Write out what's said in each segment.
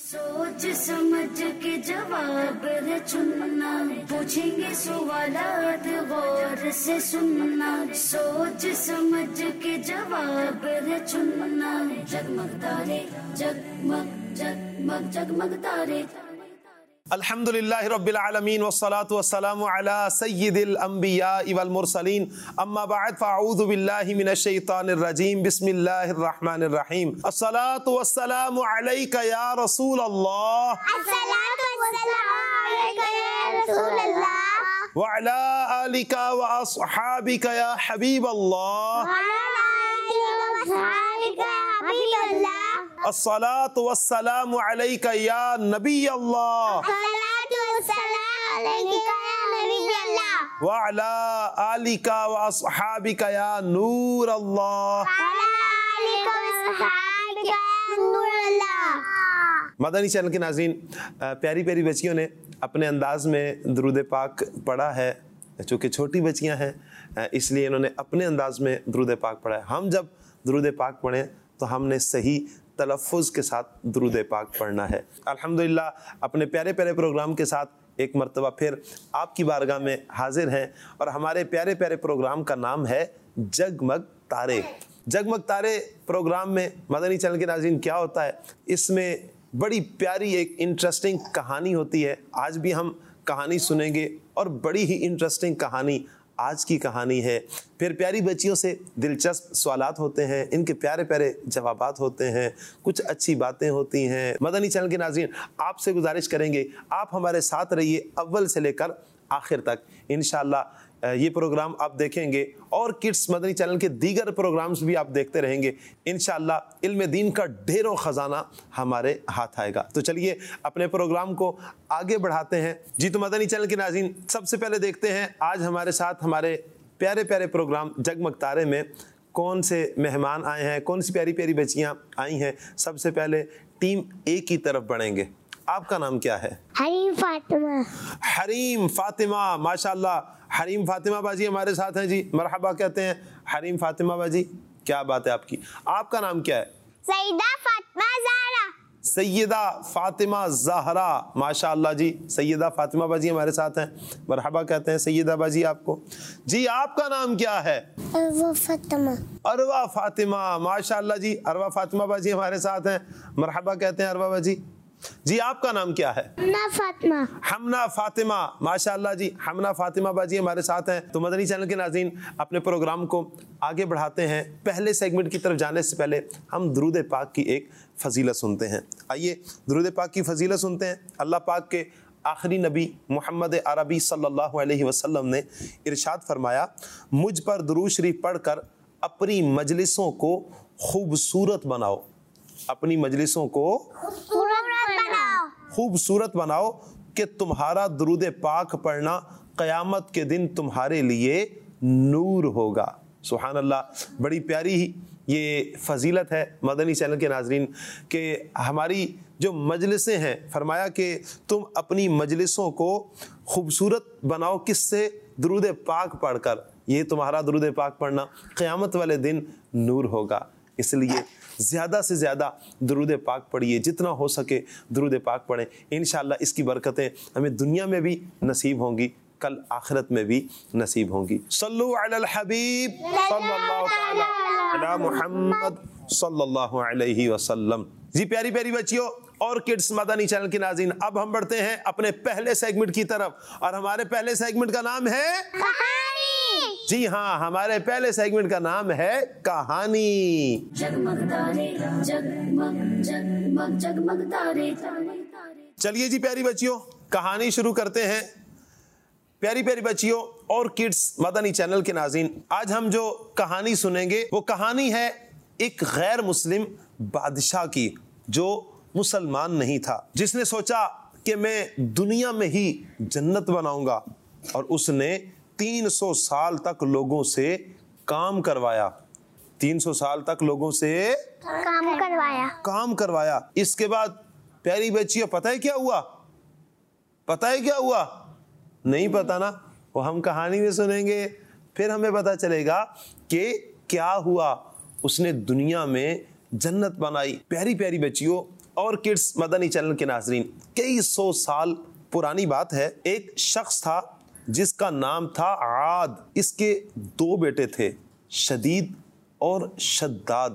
सोच समझ के जवाब है चुनना, पूछेंगे सवालात गौर से सुनना, सोच समझ के जवाब है चुनना, जगमग तारे जगमग जगमग जगमग तारे। अल्हम्दुलिल्लाहि रब्बिल आलमीन वस्सलातु वस्सलामु अला सय्यिदिल अंबिया वल मुरसलीन अम्मा बअद फअऊज़ु बिल्लाहि मिनश शैतानिर रजीम बिस्मिल्लाहिर रहमानिर रहीम। अस्सलातु वस्सलामु अलैका या रसूल अल्लाह, अस्सलातु वस्सलामु अलैका या रसूल अल्लाह, व अला आलिका व अस्हाबिका या हबीब अल्लाह, व अला आलिका व अस्हाबिका या हबीब अल्लाह, अस्सलातु वस्सलामु अलैका या नबी अल्लाह, अस्सलातु वस्सलामु अलैका या नबी अल्लाह, व अला आलिका व अस्हाबिका या नूर अल्लाह। व अला आलिका व अस्हाबिका या नूर अल्लाह। मदनी चैनल के नाज़रीन, प्यारी प्यारी बच्चियों ने अपने अंदाज में दुरूद पाक पढ़ा है। चूँकि छोटी बच्चियां हैं इसलिए इन्होंने अपने अंदाज में दुरूद पाक पढ़ा है। हम जब दुरूद पाक पढ़ें तो हमने सही तलफ़ुज़ के साथ दुरूद पाक पढ़ना है। अल्हम्दुलिल्लाह अपने प्यारे प्यारे प्रोग्राम के साथ एक मरतबा फिर आपकी बारगाह में हाजिर हैं और हमारे प्यारे प्यारे प्रोग्राम का नाम है जगमग तारे। जगमग तारे प्रोग्राम में मदनी चैनल के नाज़रीन क्या होता है, इसमें बड़ी प्यारी एक इंटरेस्टिंग कहानी होती है। आज भी हम कहानी सुनेंगे और बड़ी ही इंटरेस्टिंग कहानी आज की कहानी है। फिर प्यारी बच्चियों से दिलचस्प सवालात होते हैं, इनके प्यारे प्यारे जवाबात होते हैं, कुछ अच्छी बातें होती हैं। मदनी चैनल के नाज़रीन आपसे गुजारिश करेंगे आप हमारे साथ रहिए अव्वल से लेकर आखिर तक। इंशाअल्लाह ये प्रोग्राम आप देखेंगे और किड्स मदनी चैनल के दीगर प्रोग्राम्स भी आप देखते रहेंगे। इंशाअल्लाह इल्म दीन का ढेरों ख़जाना हमारे हाथ आएगा। तो चलिए अपने प्रोग्राम को आगे बढ़ाते हैं। जी तो मदनी चैनल के नाज़रीन सबसे पहले देखते हैं आज हमारे साथ हमारे प्यारे प्यारे प्रोग्राम जगमग तारे में कौन से मेहमान आए हैं, कौन सी प्यारी प्यारी बच्चियाँ आई हैं। सबसे पहले टीम ए की तरफ बढ़ेंगे। आपका नाम क्या है? हरीम फातिमा। हरीम फातिमा, माशाल्लाह। हरीम फातिमा बाजी हमारे साथ हैं जी, मरहबा कहते हैं हरीम फातिमा बाजी, क्या बात है आपकी। आपका नाम क्या है? सैयदा फातिमा ज़हरा। सैयदा फातिमा ज़हरा, माशाल्लाह जी। सैयदा फातिमा बाजी हमारे साथ हैं, मरहबा कहते हैं सैयदा बाजी आपको। जी आपका नाम क्या है? अरवा फातिमा। अरवा फातिमा, माशाल्लाह जी। अरवा फातिमा बाजी हमारे साथ हैं, मरहबा कहते हैं अरवा बाजी। जी आपका नाम क्या है? हमना फातिमा। हमना फातिमा, माशाल्लाह जी। हमना फातिमा बाजी हमारे साथ हैं। तो मदनी चैनल के नाज़रीन अपने प्रोग्राम को आगे बढ़ाते हैं। पहले सेगमेंट की तरफ जाने से पहले हम दुरूद पाक की एक फजीलत सुनते हैं। आइए दुरूद पाक की फजीलत सुनते हैं। अल्लाह पाक के आखिरी नबी मोहम्मद अरबी सल्लल्लाहु अलैहि वसल्लम ने इरशाद फरमाया, मुझ पर दुरूद शरीफ पढ़कर अपनी मजलिसों को खूबसूरत बनाओ, अपनी मजलिसों को खूबसूरत बनाओ कि तुम्हारा दुरूद पाक पढ़ना क़यामत के दिन तुम्हारे लिए नूर होगा। सुभान अल्लाह, बड़ी प्यारी ही ये फजीलत है मदनी चैनल के नाज़रीन कि हमारी जो मजलिसें हैं, फरमाया कि तुम अपनी मजलिसों को खूबसूरत बनाओ, किससे? दुरूद पाक पढ़कर। ये तुम्हारा दुरूद पाक पढ़ना क़यामत वाले दिन नूर होगा। इसलिए ज़्यादा से ज़्यादा दुरूद पाक पढ़िए, जितना हो सके दुरूद पाक पढ़ें। इंशाअल्लाह इसकी बरकतें हमें दुनिया में भी नसीब होंगी, कल आखिरत में भी नसीब होंगी। सल्लु अलल हबीब सल्लल्लाहु तआला अला मुहम्मद सल्लल्लाहु अलैहि वसल्लम। जी प्यारी प्यारी बच्चियों और किड्स मदनी चैनल की नाज़रीन, अब हम बढ़ते हैं अपने पहले सेगमेंट की तरफ और हमारे पहले सेगमेंट का नाम है कहानी। जी हाँ, हमारे पहले सेगमेंट का नाम है कहानी। जगमग तारे जगमग जगमग जगमग तारे। चलिए जी प्यारी बच्चियों कहानी शुरू करते हैं। प्यारी प्यारी बच्चियों और किड्स मदनी चैनल के नाज़रीन, आज हम जो कहानी सुनेंगे वो कहानी है एक गैर मुस्लिम बादशाह की जो मुसलमान नहीं था, जिसने सोचा कि मैं दुनिया में ही जन्नत बनाऊंगा और उसने 300 साल तक लोगों से काम करवाया। 300 साल तक लोगों से काम करवाया। इसके बाद प्यारी बच्चियों पता है क्या हुआ? पता है क्या हुआ? नहीं पता ना, वो हम कहानी में सुनेंगे फिर हमें पता चलेगा कि क्या हुआ। उसने दुनिया में जन्नत बनाई। प्यारी प्यारी बच्चियों اور کڈس مدنی چینل کے ناظرین، کئی سو سال پرانی بات ہے، ایک شخص تھا جس کا نام تھا عاد۔ اس کے 2 بیٹے تھے، شدید اور شداد۔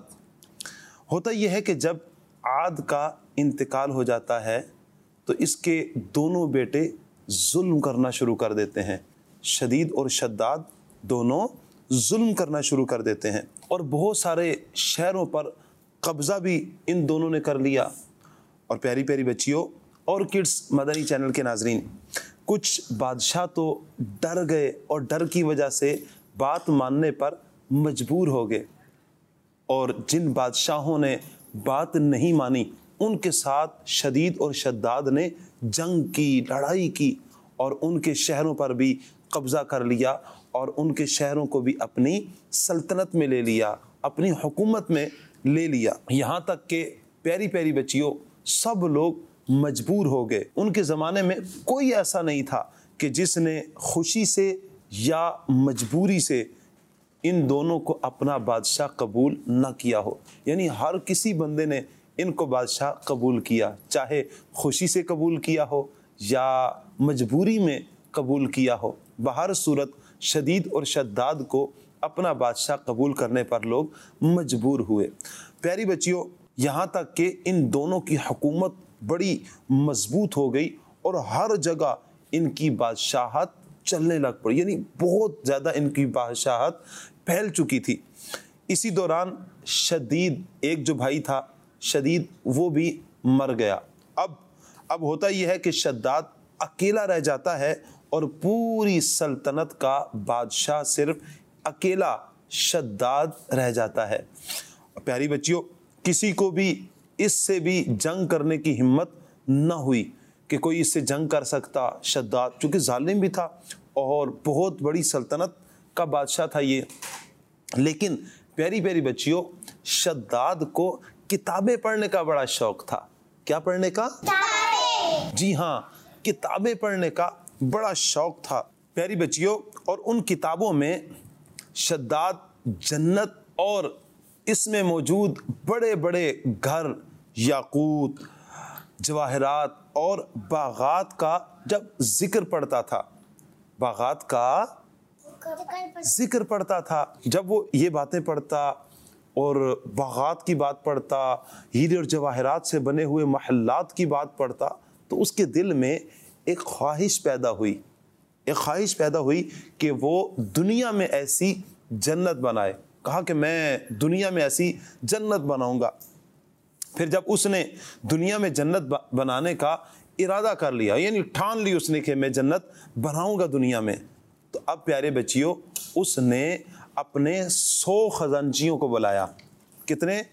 ہوتا یہ ہے کہ جب عاد کا انتقال ہو جاتا ہے تو اس کے دونوں بیٹے ظلم کرنا شروع کر دیتے ہیں، شدید اور شداد دونوں ظلم کرنا شروع کر دیتے ہیں، اور بہت سارے شہروں پر قبضہ بھی ان دونوں نے کر لیا۔ اور پیاری پیاری بچیوں اور کڈس مدنی چینل کے ناظرین، کچھ بادشاہ تو ڈر گئے اور ڈر کی وجہ سے بات ماننے پر مجبور ہو گئے، اور جن بادشاہوں نے بات نہیں مانی ان کے ساتھ شدید اور شداد نے جنگ کی، لڑائی کی، اور ان کے شہروں پر بھی قبضہ کر لیا اور ان کے شہروں کو بھی اپنی سلطنت میں لے لیا، اپنی حکومت میں لے لیا، یہاں تک کہ پیاری پیاری بچیوں سب لوگ مجبور ہو گئے۔ ان کے زمانے میں کوئی ایسا نہیں تھا کہ جس نے خوشی سے یا مجبوری سے ان دونوں کو اپنا بادشاہ قبول نہ کیا ہو، یعنی ہر کسی بندے نے ان کو بادشاہ قبول کیا، چاہے خوشی سے قبول کیا ہو یا مجبوری میں قبول کیا ہو، بہر صورت شدید اور شداد کو اپنا بادشاہ قبول کرنے پر لوگ مجبور ہوئے۔ پیاری بچیوں، یہاں تک کہ ان دونوں کی حکومت بڑی مضبوط ہو گئی اور ہر جگہ ان کی بادشاہت چلنے لگ پڑی، یعنی بہت زیادہ ان کی بادشاہت پھیل چکی تھی۔ اسی دوران شدید، ایک جو بھائی تھا شدید، وہ بھی مر گیا۔ اب ہوتا یہ ہے کہ شداد اکیلا رہ جاتا ہے اور پوری سلطنت کا بادشاہ صرف اکیلا شداد رہ جاتا ہے۔ پیاری بچیوں، کسی کو بھی اس سے بھی جنگ کرنے کی ہمت نہ ہوئی کہ کوئی اس سے جنگ کر سکتا۔ شداد چونکہ ظالم بھی تھا اور بہت بڑی سلطنت کا بادشاہ تھا یہ، لیکن پیاری پیاری بچیوں، شداد کو کتابیں پڑھنے کا بڑا شوق تھا۔ کیا پڑھنے کا؟ جی ہاں، کتابیں پڑھنے کا بڑا شوق تھا پیاری بچیوں، اور ان کتابوں میں شداد جنت اور اس میں موجود بڑے بڑے گھر، یاقوت، جواہرات اور باغات کا جب ذکر پڑھتا تھا، باغات کا ذکر پڑھتا تھا، جب وہ یہ باتیں پڑھتا اور باغات کی بات پڑھتا، ہیرے اور جواہرات سے بنے ہوئے محلات کی بات پڑھتا، تو اس کے دل میں ایک خواہش پیدا ہوئی کہ وہ دنیا میں ایسی جنت بنائے۔ کہا کہ میں دنیا میں ایسی جنت بناؤں گا۔ پھر جب اس نے دنیا میں جنت بنانے کا ارادہ کر لیا، یعنی ٹھان لی اس نے کہ میں جنت بناؤں گا دنیا میں، تو اب پیارے بچیوں اس نے اپنے 100 خزانچیوں کو بلایا۔ کتنے؟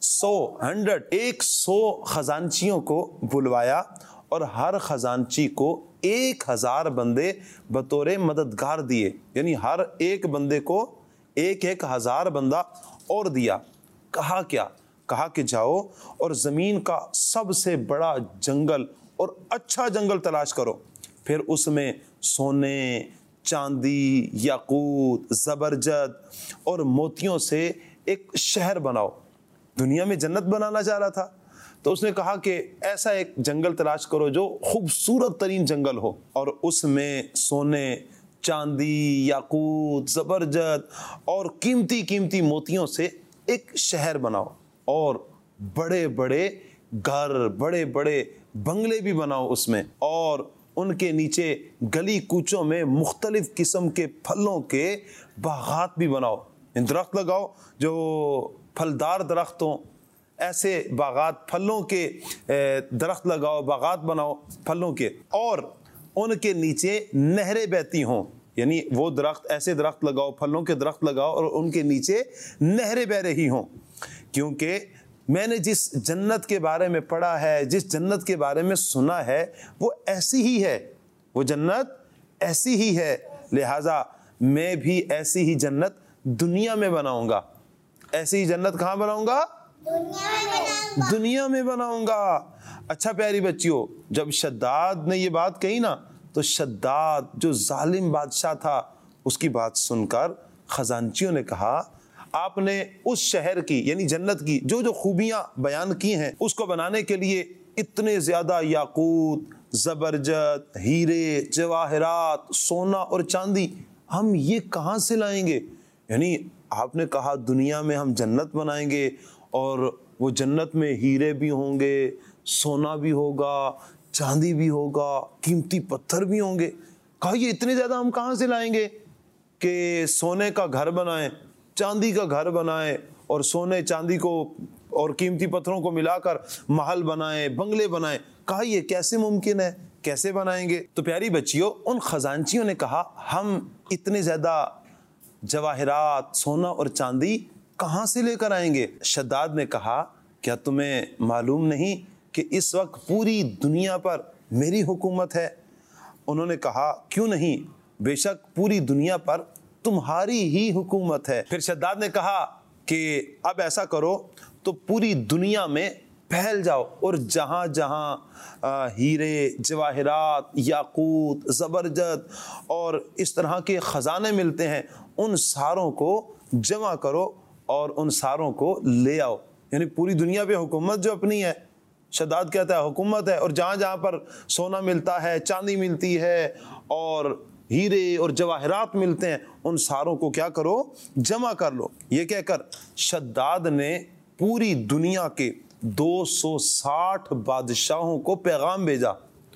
100 خزانچیوں کو بلوایا، اور ہر خزانچی کو 1000 بندے بطور مددگار دیے، یعنی ہر ایک بندے کو 1000 بندہ اور دیا۔ کہا کیا؟ کہا کہ جاؤ اور زمین کا سب سے بڑا جنگل اور اچھا جنگل تلاش کرو، پھر اس میں سونے، چاندی، یاقوت، زبرجد اور موتیوں سے ایک شہر بناؤ۔ دنیا میں جنت بنانا چاہ رہا تھا، تو اس نے کہا کہ ایسا ایک جنگل تلاش کرو جو خوبصورت ترین جنگل ہو، اور اس میں سونے، چاندی، یاقوت، زبرجد اور قیمتی قیمتی موتیوں سے ایک شہر بناؤ، اور بڑے بڑے گھر، بڑے بڑے بنگلے بھی بناؤ اس میں، اور ان کے نیچے گلی کوچوں میں مختلف قسم کے پھلوں کے باغات بھی بناؤ، درخت لگاؤ جو پھلدار درخت ہوں، ایسے باغات، پھلوں کے درخت لگاؤ، باغات بناؤ پھلوں کے، اور ان کے نیچے نہریں بہتی ہوں، یعنی وہ درخت، ایسے درخت لگاؤ، پھلوں کے درخت لگاؤ اور ان کے نیچے نہریں بہ رہی ہوں، کیونکہ میں نے جس جنت کے بارے میں پڑھا ہے، جس جنت کے بارے میں سنا ہے، وہ ایسی ہی ہے، وہ جنت ایسی ہی ہے، لہٰذا میں بھی ایسی ہی جنت دنیا میں بناؤں گا۔ ایسی ہی جنت کہاں بناؤں گا؟ دنیا میں بناؤں گا۔ اچھا پیاری بچیوں، جب شداد نے یہ بات کہی نا، تو شداد جو ظالم بادشاہ تھا، اس کی بات سن کر خزانچیوں نے کہا آپ نے اس شہر کی یعنی جنت کی جو جو خوبیاں بیان کی ہیں اس کو بنانے کے لیے اتنے زیادہ یاقوت، زبرجد، ہیرے، جواہرات، سونا اور چاندی ہم یہ کہاں سے لائیں گے؟ یعنی آپ نے کہا دنیا میں ہم جنت بنائیں گے اور وہ جنت میں ہیرے بھی ہوں گے، سونا بھی ہوگا، چاندی بھی ہوگا، قیمتی پتھر بھی ہوں گے. کہا یہ اتنے زیادہ ہم کہاں سے لائیں گے کہ سونے کا گھر بنائیں، چاندی کا گھر بنائیں اور سونے چاندی کو اور قیمتی پتھروں کو ملا کر محل بنائیں، بنگلے بنائیں. کہا یہ کیسے ممکن ہے، کیسے بنائیں گے؟ تو پیاری بچیوں، ان خزانچیوں نے کہا ہم اتنے زیادہ جواہرات، سونا اور چاندی کہاں سے لے کر آئیں گے؟ شداد نے کہا کیا تمہیں معلوم نہیں کہ اس وقت پوری دنیا پر میری حکومت ہے؟ انہوں نے کہا کیوں نہیں، بے شک پوری دنیا پر تمہاری ہی حکومت ہے. پھر شداد نے کہا کہ اب ایسا کرو تو پوری دنیا میں پھیل جاؤ اور جہاں جہاں ہیرے، جواہرات، یاقوت، زبرجد اور اس طرح کے خزانے ملتے ہیں ان ساروں کو جمع کرو اور ان ساروں کو لے آؤ. یعنی پوری دنیا پہ حکومت جو اپنی ہے، شداد کہتا ہے حکومت ہے، اور جہاں جہاں پر سونا ملتا ہے، چاندی ملتی ہے اور ہیرے اور جواہرات ملتے ہیں ان ساروں کو کیا کرو، جمع کر لو. یہ کہہ کر شداد نے پوری دنیا کے 260 بادشاہوں کو پیغام بھیجا.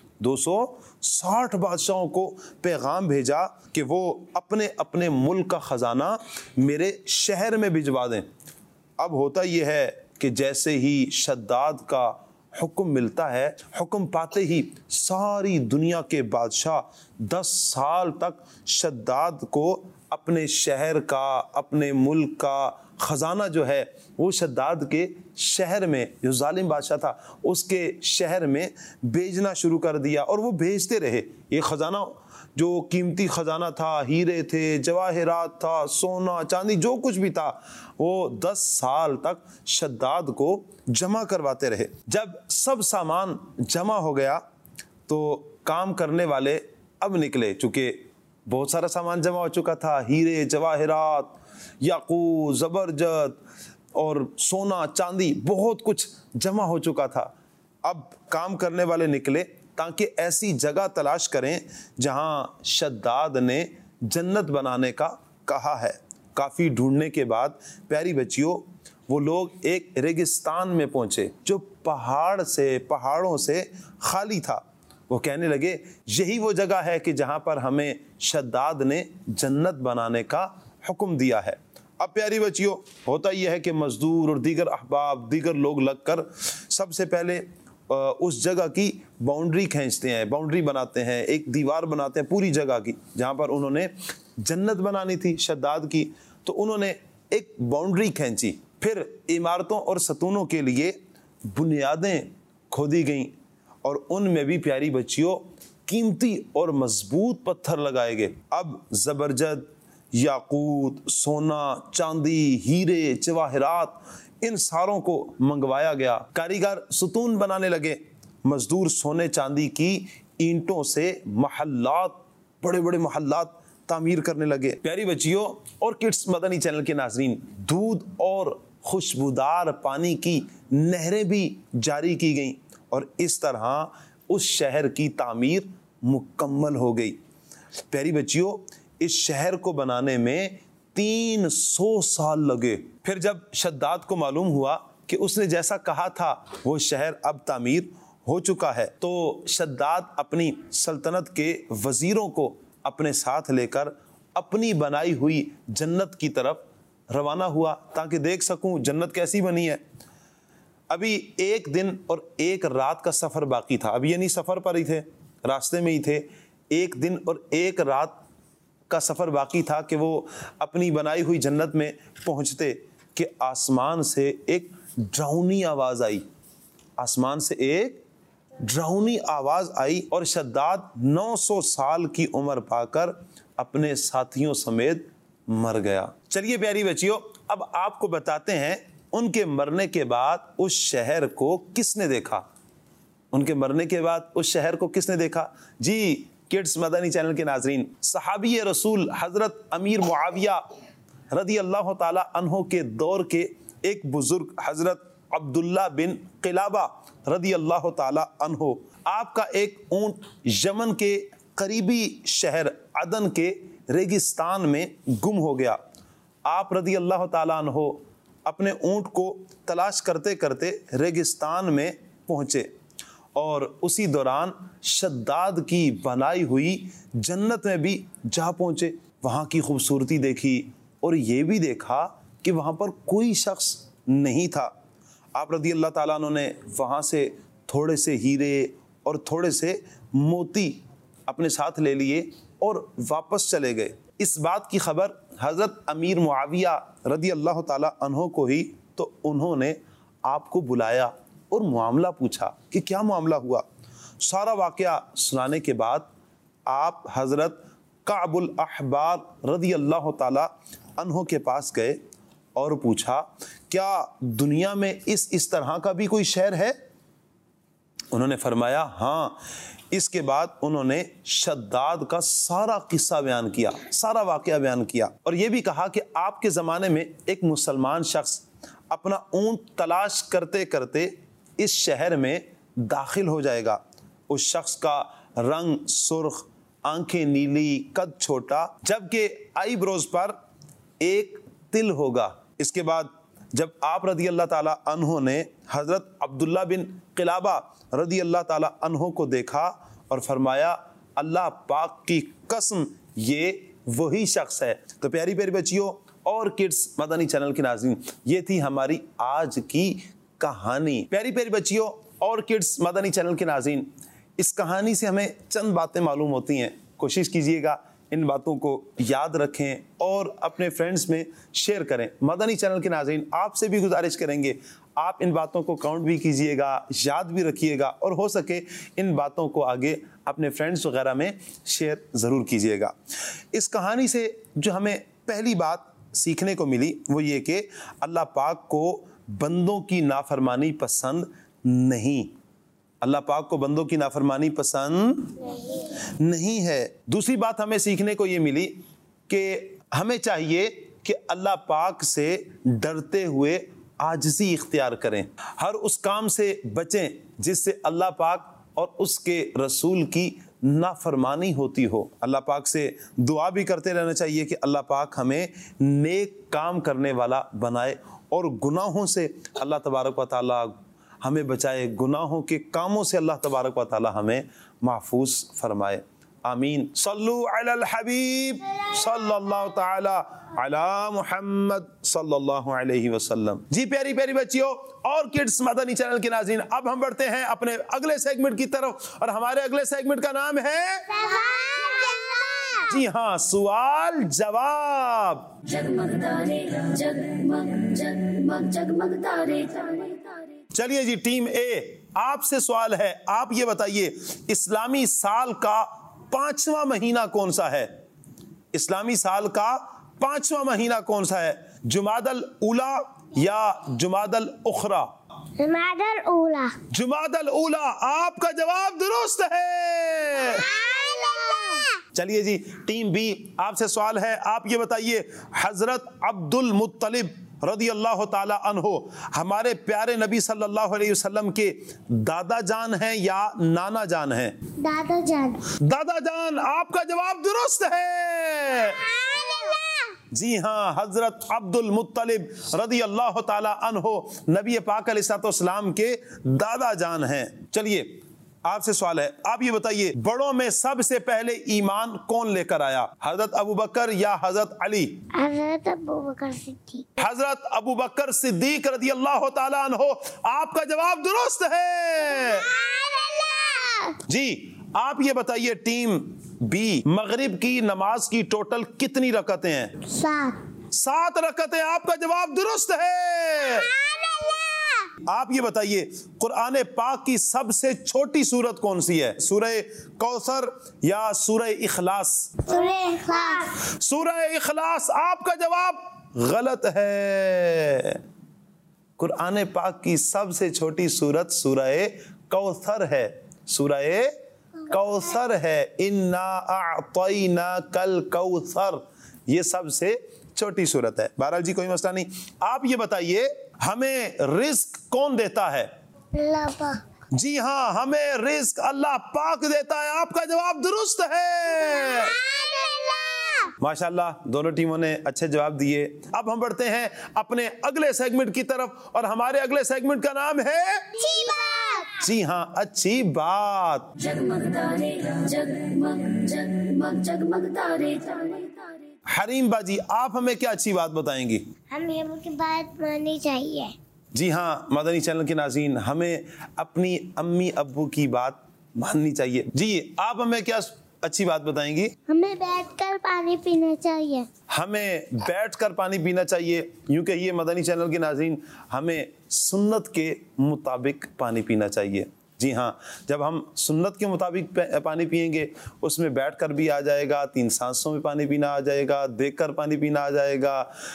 260 بادشاہوں کو پیغام بھیجا کہ وہ اپنے اپنے ملک کا خزانہ میرے شہر میں بھجوا دیں. اب ہوتا یہ ہے کہ جیسے ہی شداد کا حکم ملتا ہے، حکم پاتے ہی ساری دنیا کے بادشاہ 10 سال تک شداد کو اپنے شہر کا، اپنے ملک کا خزانہ جو ہے وہ شداد کے شہر میں، جو ظالم بادشاہ تھا اس کے شہر میں بھیجنا شروع کر دیا. اور وہ بھیجتے رہے. یہ خزانہ جو قیمتی خزانہ تھا، ہیرے تھے، جواہرات تھا، سونا چاندی جو کچھ بھی تھا، وہ 10 سال تک شداد کو جمع کرواتے رہے. جب سب سامان جمع ہو گیا تو کام کرنے والے اب نکلے. چونکہ بہت سارا سامان جمع ہو چکا تھا، ہیرے، جواہرات، یاقوت، زبرجد اور سونا چاندی بہت کچھ جمع ہو چکا تھا. اب کام کرنے والے نکلے تاکہ ایسی جگہ تلاش کریں جہاں شداد نے جنت بنانے کا کہا ہے. کافی ڈھونڈنے کے بعد پیاری بچیوں وہ لوگ ایک ریگستان میں پہنچے جو پہاڑوں سے خالی تھا. وہ کہنے لگے یہی وہ جگہ ہے کہ جہاں پر ہمیں شداد نے جنت بنانے کا حکم دیا ہے. اب پیاری بچیوں ہوتا یہ ہے کہ مزدور اور دیگر احباب، دیگر لوگ لگ کر سب سے پہلے اس جگہ کی باؤنڈری کھینچتے ہیں، باؤنڈری بناتے ہیں، ایک دیوار بناتے ہیں پوری جگہ کی جہاں پر انہوں نے جنت بنانی تھی شداد کی. تو انہوں نے ایک باؤنڈری کھینچی. پھر عمارتوں اور ستونوں کے لیے بنیادیں کھودی گئیں اور ان میں بھی پیاری بچیوں قیمتی اور مضبوط پتھر لگائے گئے. اب زبرجد، یاقوت، سونا، چاندی، ہیرے، جواہرات ان ساروں کو منگوایا گیا. کاریگر ستون بنانے لگے. مزدور سونے چاندی کی اینٹوں سے محلات، بڑے بڑے محلات تعمیر کرنے لگے. پیاری بچیوں اور کڈس مدنی چینل کے ناظرین، دودھ اور خوشبودار پانی کی نہریں بھی جاری کی گئیں اور اس طرح اس شہر کی تعمیر مکمل ہو گئی. پیاری بچیوں اس شہر کو بنانے میں 300 سال لگے. پھر جب شداد کو معلوم ہوا کہ اس نے جیسا کہا تھا وہ شہر اب تعمیر ہو چکا ہے تو شداد اپنی سلطنت کے وزیروں کو اپنے ساتھ لے کر اپنی بنائی ہوئی جنت کی طرف روانہ ہوا تاکہ دیکھ سکوں جنت کیسی بنی ہے. ابھی 1 دن اور 1 رات کا سفر باقی تھا. ابھی یعنی سفر پر ہی تھے، راستے میں ہی تھے. 1 دن اور 1 رات کا سفر باقی تھا کہ وہ اپنی بنائی ہوئی جنت میں پہنچتے کہ آسمان سے ایک ڈراؤنی آواز آئی. آسمان سے ایک ڈراؤنی آواز آئی اور شداد 900 سال کی عمر پا کر اپنے ساتھیوں سمیت مر گیا. چلیے پیاری بچیوں اب آپ کو بتاتے ہیں ان کے مرنے کے بعد اس شہر کو کس نے دیکھا. ان کے مرنے کے بعد اس شہر کو کس نے دیکھا؟ جی کڈس مدنی چینل کے ناظرین، صحابی رسول حضرت امیر معاویہ رضی اللہ تعالی عنہ کے دور کے ایک بزرگ حضرت عبداللہ بن قلابہ رضی اللہ تعالی عنہ، آپ کا ایک اونٹ یمن کے قریبی شہر عدن کے ریگستان میں گم ہو گیا۔ آپ رضی اللہ تعالی عنہ اپنے اونٹ کو تلاش کرتے کرتے ریگستان میں پہنچے اور اسی دوران شداد کی بنائی ہوئی جنت میں بھی جا پہنچے۔ وہاں کی خوبصورتی دیکھی اور یہ بھی دیکھا کہ وہاں پر کوئی شخص نہیں تھا۔ آپ رضی اللہ تعالیٰ عنہ نے وہاں سے تھوڑے سے ہیرے اور تھوڑے سے موتی اپنے ساتھ لے لیے اور واپس چلے گئے۔ اس بات کی خبر حضرت امیر معاویہ رضی اللہ تعالیٰ عنہ کو ہی تو انہوں نے آپ کو بلایا اور معاملہ پوچھا کہ کیا معاملہ ہوا۔ سارا واقعہ سنانے کے بعد آپ حضرت کعب الاحبار رضی اللہ تعالیٰ عنہ کے پاس گئے اور پوچھا کیا دنیا میں اس طرح کا بھی کوئی شہر ہے؟ انہوں نے فرمایا ہاں۔ اس کے بعد انہوں نے شداد کا سارا قصہ بیان کیا، سارا واقعہ بیان کیا، اور یہ بھی کہا کہ آپ کے زمانے میں ایک مسلمان شخص اپنا اونٹ تلاش کرتے کرتے اس شہر میں داخل ہو جائے گا۔ اس شخص کا رنگ سرخ، آنکھیں نیلی، قد چھوٹا، جبکہ آئی بروز پر ایک تل ہوگا۔ اس کے بعد جب آپ رضی اللہ تعالیٰ عنہ نے حضرت عبداللہ بن قلابہ رضی اللہ تعالیٰ عنہ کو دیکھا اور فرمایا اللہ پاک کی قسم یہ وہی شخص ہے۔ تو پیاری پیاری بچیوں اور کڈس مدنی چینل کے ناظرین، یہ تھی ہماری آج کی کہانی۔ پیاری پیاری بچیوں اور کڈس مدنی چینل کے ناظرین، اس کہانی سے ہمیں چند باتیں معلوم ہوتی ہیں۔ کوشش کیجئے گا ان باتوں کو یاد رکھیں اور اپنے فرینڈز میں شیئر کریں۔ مدنی چینل کے ناظرین آپ سے بھی گزارش کریں گے آپ ان باتوں کو کاؤنٹ بھی کیجئے گا، یاد بھی رکھیے گا، اور ہو سکے ان باتوں کو آگے اپنے فرینڈز وغیرہ میں شیئر ضرور کیجئے گا۔ اس کہانی سے جو ہمیں پہلی بات سیکھنے کو ملی وہ یہ کہ اللہ پاک کو بندوں کی نافرمانی پسند نہیں۔ اللہ پاک کو بندوں کی نافرمانی پسند نہیں ہے۔ دوسری بات ہمیں سیکھنے کو یہ ملی کہ ہمیں چاہیے کہ اللہ پاک سے ڈرتے ہوئے عاجزی اختیار کریں، ہر اس کام سے بچیں جس سے اللہ پاک اور اس کے رسول کی نافرمانی ہوتی ہو۔ اللہ پاک سے دعا بھی کرتے رہنا چاہیے کہ اللہ پاک ہمیں نیک کام کرنے والا بنائے اور گناہوں سے اللہ تبارک و تعالیٰ ہمیں بچائے، گناہوں کے کاموں سے اللہ تبارک و تعالی ہمیں محفوظ فرمائے۔ آمین۔ صلو علی الحبیب صلی اللہ تعالی علی محمد صلی اللہ علیہ وسلم۔ جی پیاری پیاری بچیوں اور کڈس مدنی چینل کے ناظرین، اب ہم بڑھتے ہیں اپنے اگلے سیگمنٹ کی طرف، اور ہمارے اگلے سیگمنٹ کا نام ہے جی ہاں، سوال جواب۔ جگمگ تارے جگمگ جگمگ جگمگ تارے۔ چلیے جی ٹیم اے، آپ سے سوال ہے، آپ یہ بتائیے اسلامی سال کا 5واں مہینہ کون سا ہے؟ اسلامی سال کا 5واں مہینہ کون سا ہے؟ جمادی الاولی یا جمادی الاخری؟ جمادی الاولی۔ جمادی الاولی، آپ کا جواب درست ہے۔ چلیے جی ٹیم بی، آپ سے سوال ہے، آپ یہ بتائیے حضرت عبد المطلب رضی اللہ تعالی عنہ ہمارے پیارے نبی صلی اللہ علیہ وسلم کے دادا جان ہیں یا نانا جان ہیں؟ دادا جان۔ دادا جان، آپ کا جواب درست ہے۔ جی ہاں، حضرت عبد المطلب رضی اللہ تعالی عنہ نبی پاک علیہ الصلوۃ والسلام کے دادا جان ہیں۔ چلیے آپ سے سوال ہے، آپ یہ بتائیے بڑوں میں سب سے پہلے ایمان کون لے کر آیا؟ حضرت ابوبکر یا حضرت علی؟ حضرت ابوبکر صدیق۔ حضرت ابوبکر صدیق رضی اللہ تعالی عنہ، آپ کا جواب درست ہے۔ جی آپ یہ بتائیے ٹیم بی، مغرب کی نماز کی ٹوٹل کتنی رکعتیں ہیں؟ 7 رکعتیں، آپ کا جواب درست ہے۔ آپ یہ بتائیے قرآن پاک کی سب سے چھوٹی سورت کون سی ہے؟ سورہ کوثر یا سورہ اخلاص؟ سورہ اخلاص۔ سورہ اخلاص، آپ کا جواب غلط ہے۔ قرآن پاک کی سب سے چھوٹی سورت سورہ کوثر ہے، سورہ کوثر ہے۔ انا اعطیناک الکوثر، یہ سب سے छोटी सूरत है। बहरहाल जी कोई मसला नहीं। आप ये बताइए हमें रिस्क कौन देता है? अल्लाह पाक। जी हाँ, हमें रिस्क अल्लाह पाक देता है। आपका जवाब दुरुस्त है। माशाल्लाह, दोनों टीमों ने अच्छे जवाब दिए। अब हम बढ़ते हैं अपने अगले सेगमेंट की तरफ और हमारे अगले सेगमेंट का नाम है अच्छी बात। जी हाँ, अच्छी बात। जगमग तारे जगमग जगमग जगमग तारे तारे तारे। हरीम बाजी, आप हमें क्या अच्छी बात बताएंगी? हमें उनकी बात माननी चाहिए। जी हाँ, मदनी चैनल के नाज़रीन, हमें अपनी अम्मी अब्बू की बात माननी चाहिए। जी, आप हमें क्या अच्छी बात बताएंगी? हमें बैठकर पानी पीना चाहिए। हमें बैठकर पानी पीना चाहिए। यूं कहिए मदनी चैनल के नाज़रीन, हमें सुन्नत के मुताबिक पानी पीना चाहिए। जी हाँ, जब हम सुन्नत के मुताबिक पानी पिएंगे उसमें बैठकर भी आ जाएगा, 3 सांसों में पानी पीना आ जाएगा, देखकर पानी पीना आ जाएगा,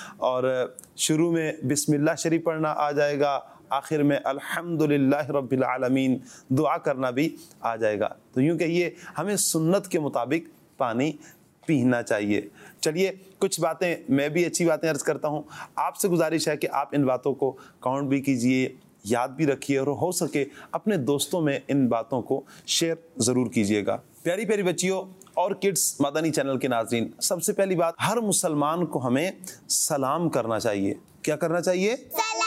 और शुरू में बिस्मिल्लाह शरीफ पढ़ना आ जाएगा, आखिर में अल्हम्दुलिल्लाह रब्बिल आलमीन दुआ करना भी आ जाएगा। तो यूं कहिए हमें सुन्नत के मुताबिक पानी पीना चाहिए। चलिए कुछ बातें, मैं भी अच्छी बातें अर्ज करता हूँ। आपसे गुजारिश है कि आप इन बातों को काउंट भी कीजिए, याद भी रखिए, और हो सके अपने दोस्तों में इन बातों को शेयर ज़रूर कीजिएगा। प्यारी प्यारी बच्चियों और किड्स मदनी चैनल के नाज़रीन, सबसे पहली बात, हर मुसलमान को हमें सलाम करना चाहिए। क्या करना चाहिए?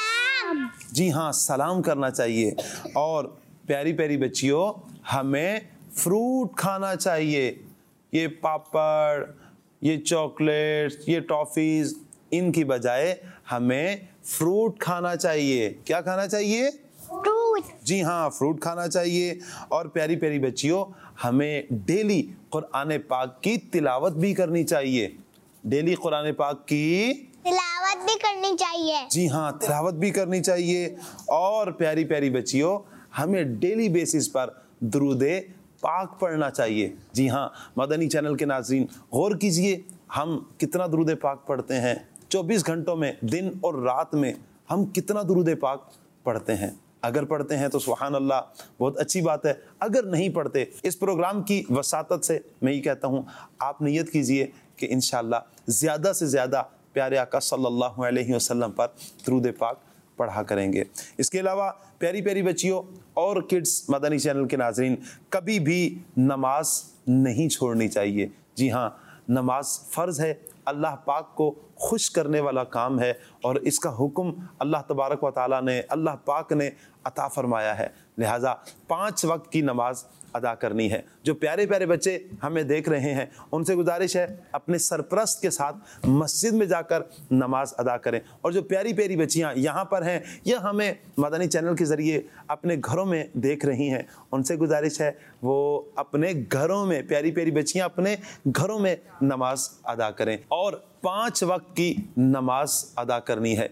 सलाम। जी हाँ, सलाम करना चाहिए। और प्यारी प्यारी बच्चियों, हमें फ्रूट खाना चाहिए। ये पापड़, ये चॉकलेट्स, ये टॉफ़ीज़, इनकी बजाय हमें फ्रूट खाना चाहिए। क्या खाना चाहिए? फ्रूट। जी हाँ, फ्रूट खाना चाहिए। और प्यारी प्यारी बच्चियों, हमें डेली कुरान पाक की तिलावत भी करनी चाहिए। डेली कुरान पाक की तिलावत भी करनी चाहिए। जी हाँ, तिलावत भी करनी चाहिए। और प्यारी प्यारी बच्चियों, हमें डेली बेसिस पर दुरूदे पाक पढ़ना चाहिए। जी हाँ, मदनी चैनल के नाज़रीन, गौर कीजिए हम कितना दुरूद पाक पढ़ते हैं। 24 घंटों में, दिन और रात में हम कितना दुरूद पाक पढ़ते हैं। अगर पढ़ते हैं तो सुभान अल्लाह, बहुत अच्छी बात है। अगर नहीं पढ़ते, इस प्रोग्राम की वसातत से मैं ये कहता हूँ, आप नियत कीजिए कि इंशाअल्लाह ज़्यादा से ज़्यादा प्यारे आका सल्लल्लाहु अलैहि वसल्लम पर दुरूद पाक पढ़ा करेंगे। इसके अलावा प्यारी प्यारी बच्चियों और किड्स मदनी चैनल के नाज़रीन, कभी भी नमाज नहीं छोड़नी चाहिए। जी हाँ, नमाज फ़र्ज़ है, अल्लाह पाक को खुश करने वाला काम है, और इसका हुक्म अल्लाह तबारक व तआला ने, अल्लाह पाक ने अता फरमाया है। लिहाजा 5 वक्त की नमाज अदा करनी है। जो प्यारे प्यारे बच्चे हमें देख रहे हैं, उनसे गुजारिश है अपने सरपरस्त के साथ मस्जिद में जाकर नमाज अदा करें। और जो प्यारी प्यारी बच्चियां यहाँ पर हैं या हमें मदनी चैनल के ज़रिए अपने घरों में देख रही हैं, उनसे गुजारिश है वो अपने घरों में, प्यारी प्यारी बच्चियां अपने घरों में नमाज अदा करें। और 5 वक्त की नमाज अदा करनी है।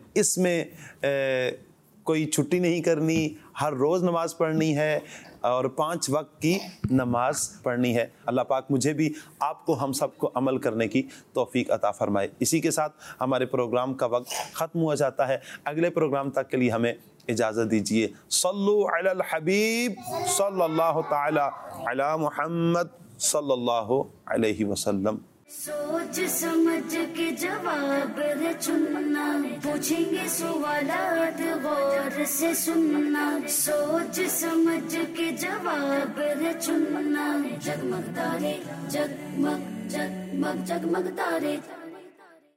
इसमें कोई छुट्टी नहीं करनी, हर रोज़ नमाज पढ़नी है और 5 वक्त की नमाज पढ़नी है। अल्लाह पाक मुझे भी, आपको, हम सबको अमल करने की तौफीक अता फरमाए। इसी के साथ हमारे प्रोग्राम का वक्त ख़त्म हुआ जाता है। अगले प्रोग्राम तक के लिए हमें इजाज़त दीजिए। सल्लु अलल हबीब सल्लल्लाहु ताला अला मुहम्मद सल्लल्लाहु अलैहि वसल्लम। सोच समझ के जवाब है चुनना, पूछेंगे सवालात गौर से सुनना। सोच समझ के जवाब है चुनना, जगमग तारे जगमग जगमग जगमग तारे।